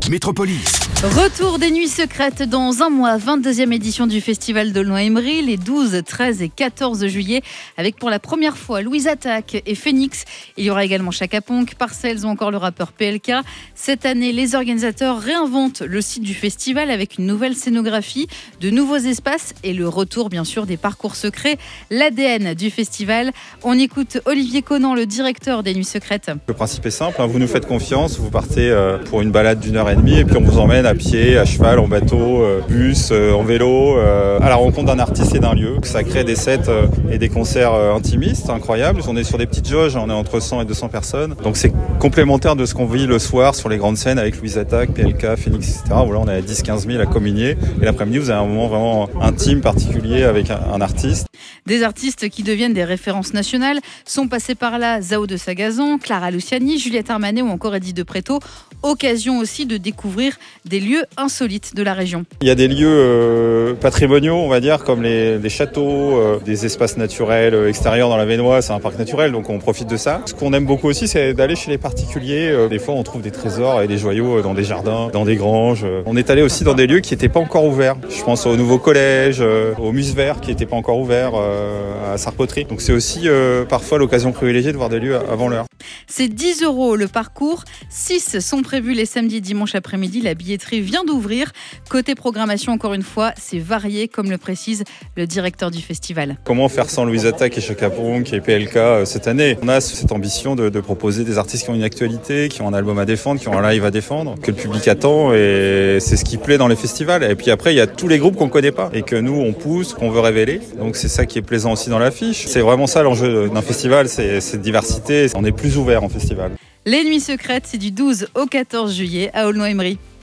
Métropolis. Retour des Nuits Secrètes dans un mois, 22e édition du Festival d'Aulnoy-Aymeries, les 12, 13 et 14 juillet, avec pour la première fois Louise Attaque et Phoenix. Il y aura également Chaka Ponk, Parcells ou encore le rappeur PLK. Cette année, les organisateurs réinventent le site du festival avec une nouvelle scénographie, de nouveaux espaces et le retour bien sûr des parcours secrets, l'ADN du festival. On écoute Olivier Conan, le directeur des Nuits Secrètes. Le principe est simple, vous nous faites confiance, vous partez pour une balade d'1h30 et puis on vous emmène à pied, à cheval, en bateau, bus, en vélo, à la rencontre d'un artiste et d'un lieu. Ça crée des sets et des concerts intimistes, incroyables. On est sur des petites jauges, on est entre 100 et 200 personnes. Donc c'est complémentaire de ce qu'on vit le soir sur les grandes scènes avec Louise Attaque, PLK, Phoenix, etc. Voilà, on est à 10-15 000 à communier. Et l'après-midi, vous avez un moment vraiment intime, particulier avec un artiste. Des artistes qui deviennent des références nationales sont passés par là Zao de Sagazan, Clara Luciani, Juliette Armanet ou encore Eddie de Pretto. Occasion aussi de découvrir des lieux insolites de la région. Il y a des lieux patrimoniaux, on va dire, comme les châteaux, des espaces naturels extérieurs dans la Vénois, c'est un parc naturel, donc on profite de ça. Ce qu'on aime beaucoup aussi, c'est d'aller chez les particuliers. Des fois, on trouve des trésors et des joyaux dans des jardins, dans des granges. On est allé aussi dans des lieux qui n'étaient pas encore ouverts. Je pense au nouveau collège, au Musevert qui n'était pas encore ouvert, à Sarpoterie. Donc c'est aussi parfois l'occasion privilégiée de voir des lieux avant l'heure. C'est 10 € le parcours. 6 sont prévus les samedis et dimanches après-midi. La billetterie vient d'ouvrir. Côté programmation, encore une fois, c'est varié, comme le précise le directeur du festival. Comment faire sans Louise Attaque et Chaka Ponk et PLK cette année ? On a cette ambition de proposer des artistes qui ont une actualité, qui ont un album à défendre, qui ont un live à défendre, que le public attend, et c'est ce qui plaît dans les festivals. Et puis après, il y a tous les groupes qu'on ne connaît pas et que nous, on pousse, qu'on veut révéler. Donc c'est ça qui est plaisant aussi dans l'affiche. C'est vraiment ça l'enjeu d'un festival, c'est cette diversité. On est plus ouvert en festival. Les Nuits Secrètes, c'est du 12 au 14 juillet à Aulnoy-Aymeries.